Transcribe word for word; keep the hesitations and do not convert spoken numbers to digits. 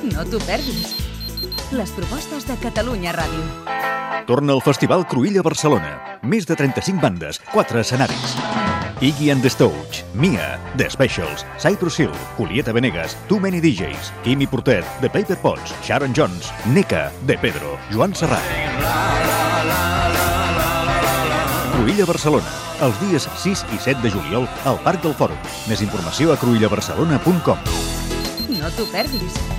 No t'ho perdis. Les propostes de Catalunya Ràdio. Torna al Festival Cruïlla Barcelona. Més de trenta-cinc bandes, quatre escenaris. Iggy and the Stooges, Mia, The Specials, Cypress Hill, Julieta Venegas, Too Many D Js, Quimi Portet, The Paper Pots, Sharon Jones, Neka, De Pedro, Joan Serrat. Cruïlla Barcelona, els dies sis i set de juliol al Parc del Fòrum. Més informació a cruïlla barcelona punt com. No t'ho perdis.